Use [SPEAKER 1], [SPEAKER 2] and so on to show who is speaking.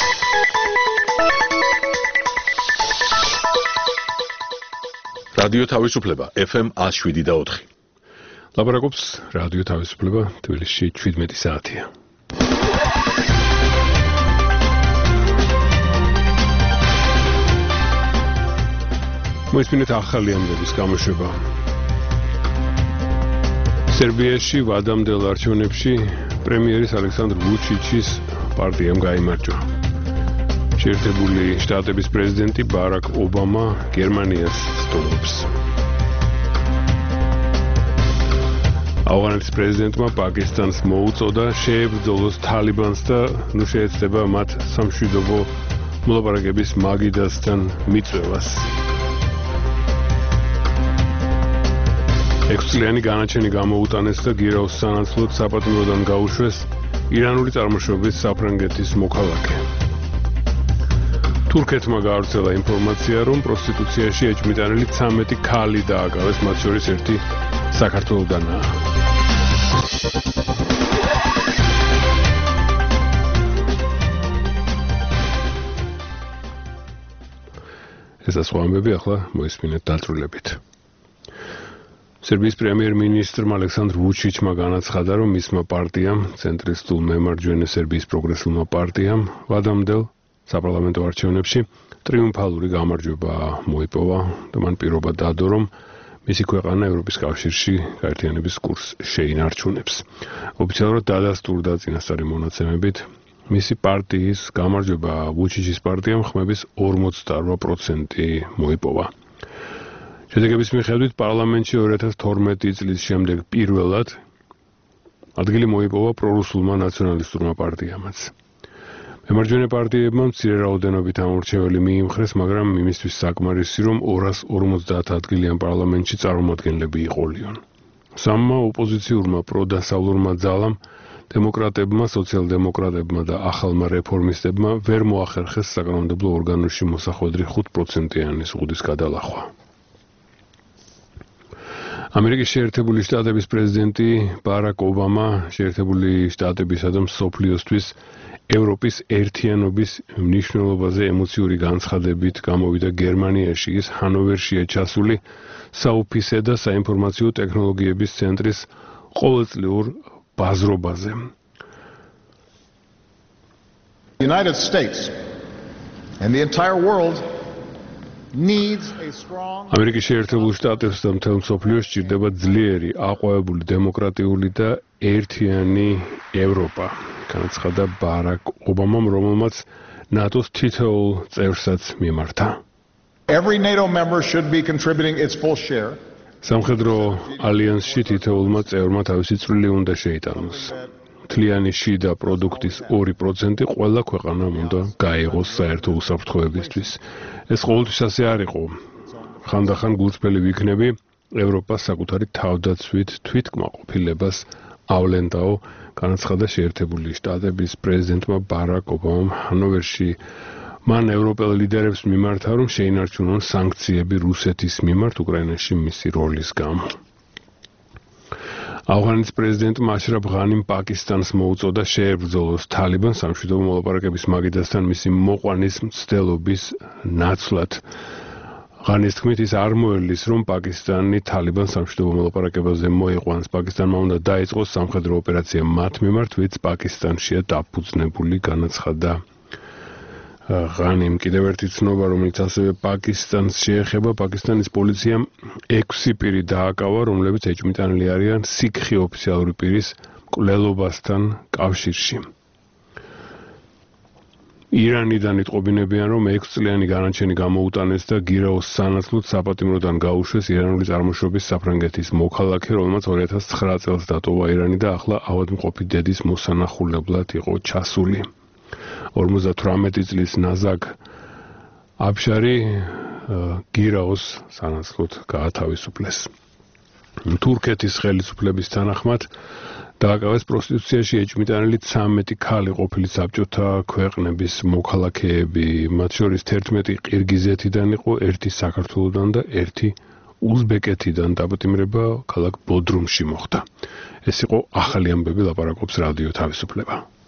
[SPEAKER 1] რადიო თავისუფლება FM 107.4.
[SPEAKER 2] ლაპარაკობს რადიო თავისუფლება თბილისში 17 საათია. მოისმინეთ ახალი ამბების გამოშვება. სერბიაში ვადამდელ არჩევნებში პრემიერის ალექსანდრ ვუჩიჩის პარტიამ გაიმარჯვა. შეერთებული შტატების პრეზიდენტი ბარაკ ობამა გერმანიას სტუმრობს. ავღანეთის პრეზიდენტმა პაკისტანს მოუწოდა შეებრძოლოს თალიბანს და შეეცდება მათ სამშვიდობო მოლაპარაკების მაგიდასთან მიწვევას. 6-წლიანი განაჩენი გამოუტანეს და გირაოს სანაცვლოდ საპატიმროდან გაუშვეს ირანული წარმოშობის საფრანგეთის მოქალაქე. თურქეთმა გაავრცელა ინფორმაცია, რომ პროსტიტუციაში ეჭვმიტანილი 13 ქალი დააკავეს, მათ შორის ერთი საქართველოდანაა. ეს სხვა ამბები ახლა მოისმინეთ დაწვრილებით. სერბიის პრემიერ-მინისტრმა ალექსანდრ ვუჩიჩმა განაცხადა, რომ მისმა პარტიამ, ცენტრისტულ მემარჯვენე სერბიის პროგრესულმა პარტიამ, ვადამდელ საპარლამენტო არჩევნებში ტრიუმფალური გამარჯვება მოიპოვა და მან პირობა დადო, რომ მისი ქვეყანა ევროპის კავშირში გაერთიანების კურსს შეინარჩუნებს. ოფიციალურად დადასტურდა წინასწარი მონაცემებით, მისი პარტიის გამარჯვება ვუჩიჩის პარტიამ ხმების 48% მოიპოვა. შედეგების მიხედვით პარლამენტში 2012 წლის შემდეგ პირველად ადგილი მოიპოვა პრორუსულმა ნაციონალისტურმა პარტიამაც. მემარჯვენე პარტიებმა მცირე რაოდენობით ამორჩეველი მიიმხრეს, მაგრამ იმისთვის საკმარისი, რომ 250 ადგილიან პარლამენტში წარმომადგენლები იყოლიონ. სამმა ოპოზიციურმა პროდასავლურმა ძალამ, დემოკრატებმა, სოციალ-დემოკრატებმა და ახალმა რეფორმისტებმა ვერ მოახერხეს საკანონმდებლო ორგანოში მოსახვედრი 5%-იანი ზღუდის გადალახვა. ამერიკის შეერთებული შტატების პრეზიდენტი ბარაკ ობამა შეერთებული შტატებისა და მსოფლიოსთვის ევროპის ერთიანობის მნიშვნელობაზე ემოციური განცხადებით გამოვიდა გერმანიაში, ის ჰანოვერშია ჩასული საოფისე და საინფორმაციო ტექნოლოგიების ცენტრის ყოველწლიურ ბაზრობაზე.
[SPEAKER 3] The United States and the entire world needs a strong
[SPEAKER 2] ამერიკის შეერთებულ შტატებს და მთელ მსოფლიოს სჭირდება ძლიერი, აყვავებული, დემოკრატიული და ერთიანი ევროპა. განაცხადა ბარაკ ობამამ, რომელმაც ნატოს თითოეულ წევრსაც მიმართა.
[SPEAKER 3] Every NATO member should be contributing its full share.
[SPEAKER 2] სამხედრო ალიანსში თითოეულმა წევრმა თავისი წვლილი უნდა შეიტანოს. მთლიანი შიდა პროდუქტის 2% ყველა ქვეყანამ უნდა გაეღოს საერთო უსაფრთხოებისთვის. ეს ყოველთვის ასე არ იყო. ხანდახან გულწრფელი ვიქნები ევროპას საკუთარი თავდაცვით თვითკმაყოფილებას ავლენდაო, განაცხადა შეერთებული შტატების პრეზიდენტმა ბარაკ ობამამ ჰანოვერში. მან ევროპელ ლიდერებს მიმართა, რომ შეინარჩუნონ სანქციები რუსეთის მიმართ უკრაინაში მისი როლის გამო. ავღანის პრეზიდენტმა აშრაფ ღანიმ პაკისტანს მოუწოდა შეებრძოლოს თალიბანს სამშვიდობო მოლაპარაკების მაგიდასთან მისი მოყვანის მცდელობის ნაცვლად. ღანის თქმით, ის არ მოელის, რომ პაკისტანი თალიბანს სამშვიდობო მოლაპარაკებაზე მოიყვანს. პაკისტანმა უნდა დაიწყოს სამხედრო ოპერაცია მათ მიმართ, ვინც პაკისტანშია დაფუძნებული, განაცხადა ღანიმ. კიდევ ერთი ცნობა, რომელიც ასევე პაკისტანს შეეხება, პაკისტანის პოლიციამ 6 პირი დააკავა, რომლებიც ეჭვმიტანილი არიან სიქხი ოფიციალური პირის მკვლელობასთან კავშირში. ირანიდან იტყობინებიან, რომ 6-წლიანი განაჩენი გამოუტანეს და გირაოს სანაცვლოდ საპატიმროდან გაუშვეს ირანული წარმოშობის საფრანგეთის მოქალაქე, რომელმაც 2009 წელს დატოვა ირანი და ახლა ავადმყოფი დედის მოსანახულებლად იყო ჩასული. 58 წლის ნაზაკ აბშარი გირაოს სანაცვლოდ გაათავისუფლეს. თურქეთის ხელისუფლების თანახმად დააკავეს პროსტიტუციაში ეჭვმიტანილი 13 ქალი ყოფილი საბჭოთა ქვეყნების მოქალაქეები, მათ შორის 11 ყირგიზეთიდან იყო, 1 საქართველოდან და 1 უზბეკეთიდან. დაპატიმრება ქალაქ ბოდრუმში მოხდა. ეს იყო ახალი ამბები, ლაპარაკობს რადიო თავისუფლება.